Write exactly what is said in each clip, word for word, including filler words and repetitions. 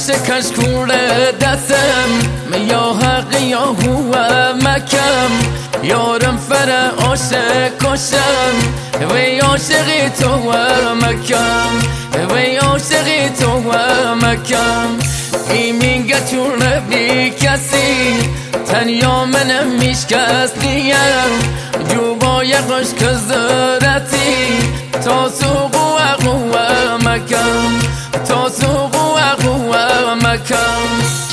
شکش کور دستم یا حق یا هو مکم یارم فر عاشق کشم وی عاشقی تو و مکم وی عاشقی تو و مکم ایمینگه چون بی کسی تنیا منم میشکست دیم جوبای قش کزرتی تا سوق و قوه مکم تا سوق و قوه مکم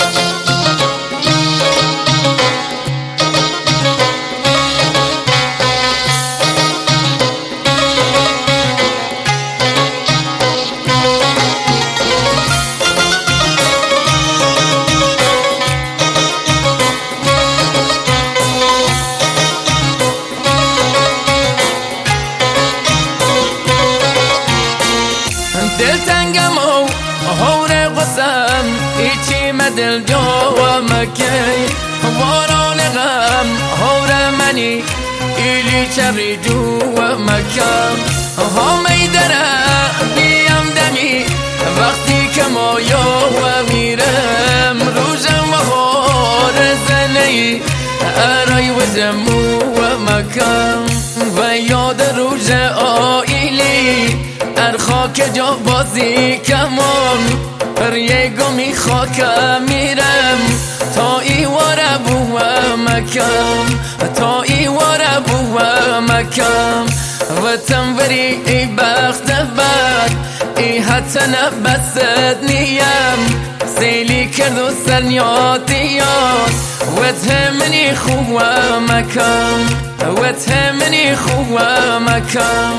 دل تنگم و هور قسم ایچی مدل جو مکی واران غم هور منی ایلی چری جو مکم ها میدره بیم دمی وقتی که ما یا میرم روزم و هور زنی ارای و زمو مکم و یاد روز آیلی ار خاک جا بازی کمان پر یگو می خاکم میرم تا ای واره بو مکم تا ای واره بو مکم و تنوری ای بخت بد ای حتی نبست نیم سیلی کرد و سرنیاتیات و تهمنی خوب مکم و تهمنی خوب مکم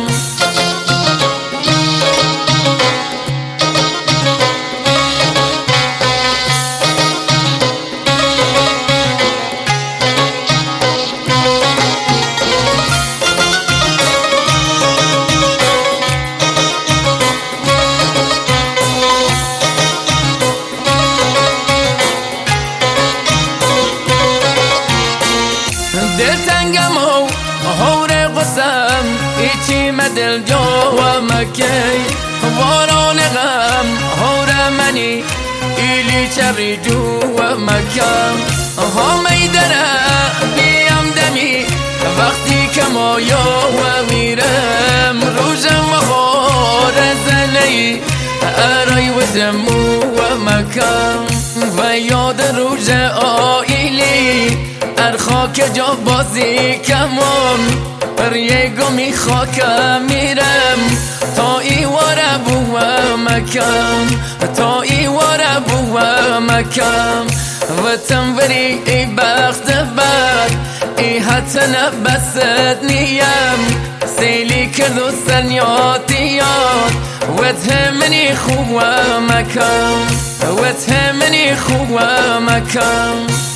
دل تنگم و هور قسم ایچی مدل جو مکی واران غم هور منی ایلی چری جو مکم ها میدره بیم دمی وقتی که ما یا میرم روزم و خور زنی ارای و زمو مکم و یاد روز آیلی ار خاک جا بازی کمان پر یگو می خاکم میرم تا ای واره بو مکم تا ای واره بو مکم و تنوری ای بخت بد ای حتی نبست نیم سیلی کرد و سرنیاتیات و تهمنی خوب مکم و تهمنی خوب مکم